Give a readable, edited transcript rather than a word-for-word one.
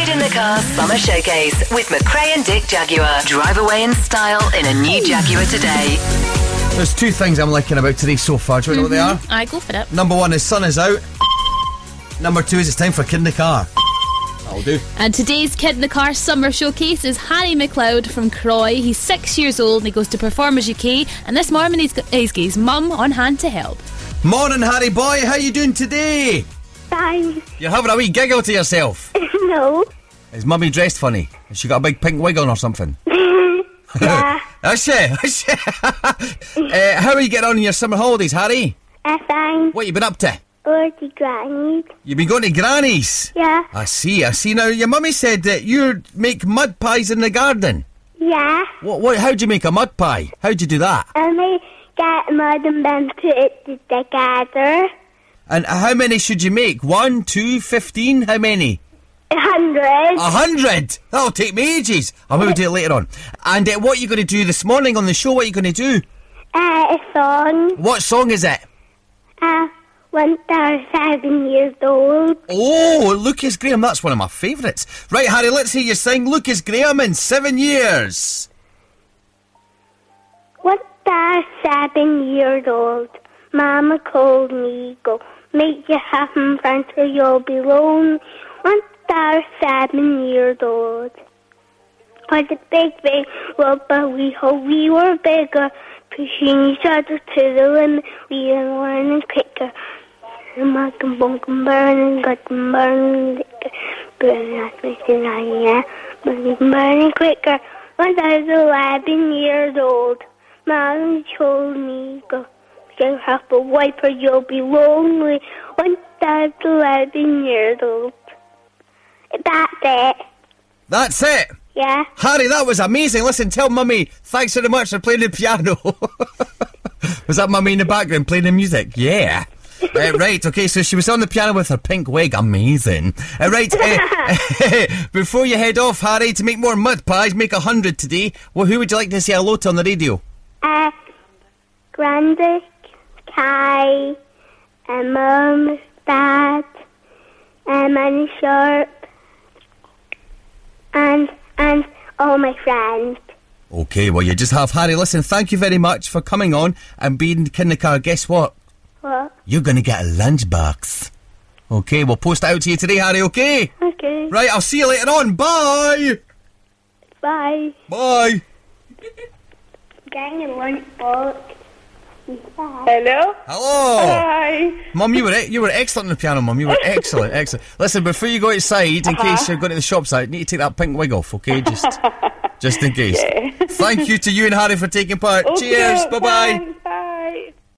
Kid in the Car Summer Showcase with McRae and Dick Jaguar. Drive away in style in a new Jaguar today. There's two things I'm liking about today so far. Do you know what they are? Alright, go for it. Number one is sun is out. Number two is it's time for Kid in the Car. That'll do. And today's Kid in the Car Summer Showcase is Harry McLeod from Croy. He's 6 years old and he goes to Performers UK. And this morning he's got his mum on hand to help. Morning, Harry boy. How you doing today? Fine. You're having a wee giggle to yourself. No. Is mummy dressed funny? Has she got a big pink wig on or something? Yeah. Has she? How are you getting on in your summer holidays, Harry? Fine. What you been up to? Or the granny. You've been going to Granny's? Yeah. I see. Now, your mummy said that you make mud pies in the garden. Yeah. How do you make a mud pie? How'd you do that? I may get mud and then put it together. And how many should you make? 1, 2, 15? How many? 100. 100? That'll take me ages. I'll maybe do it later on. And what are you going to do this morning on the show? What are you going to do? A song. What song is it? When they're 7 years old. Oh, Lucas Graham. That's one of my favourites. Right, Harry, let's hear you sing Lucas Graham in 7 years. When they're 7 years old, Mama called me, go make you have some friends or you'll be lonely. When they're 7 years old. For the big world, but we hope we were bigger, pushing each other to the limit. We are learning quicker. And I can bunk and burn and got them burning quicker. Burn that's what I am, but it's burning quicker. When I was 11 years old, Mom told me, go, you have a wife or you'll be lonely. When I was 11 years old. That's it. That's it? Yeah. Harry, that was amazing. Listen, tell Mummy, thanks very much for playing the piano. Was that Mummy in the background playing the music? Yeah. Right, okay, so she was on the piano with her pink wig. Amazing. Right, before you head off, Harry, to make more mud pies, make 100 today. Well, who would you like to say hello to on the radio? Grandis, Kai, and Mum, Dad, and Manny Sharp, and all my friends. Okay, well, you just have Harry. Listen, thank you very much for coming on and being Kid in the Car. Guess what? What? You're going to get a lunchbox. Okay, we'll post it out to you today, Harry, okay? Okay. Right, I'll see you later on. Bye! Bye. Bye! Getting a lunchbox. Hello? Hello! Hi. Mum, you were excellent on the piano, Mum. You were excellent, excellent. Listen, before you go outside, in case you're going to the shops out, you need to take that pink wig off, okay? Just in case. Yeah. Thank you to you and Harry for taking part. Okay, Cheers, bye-bye. thanks.